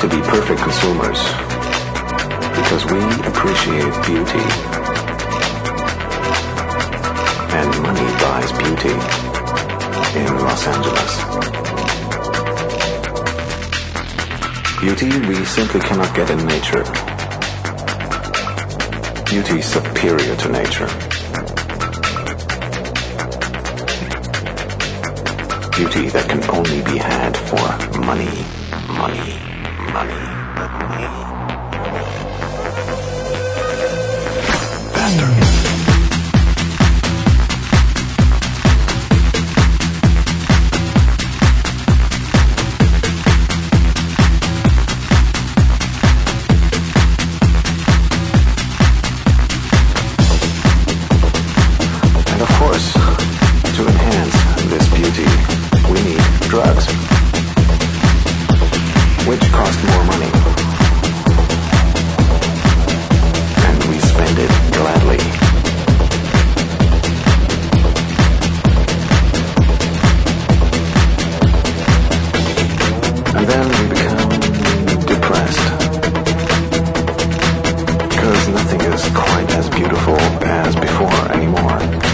to be perfect consumers because we appreciate beauty. And money buys beauty in Los Angeles. Beauty we simply cannot get in nature. Beauty is superior to nature. Beauty that can only be had for money, money, money, money. Faster. Drugs, which cost more money, and we spend it gladly. And then we become depressed, because nothing is quite as beautiful as before anymore.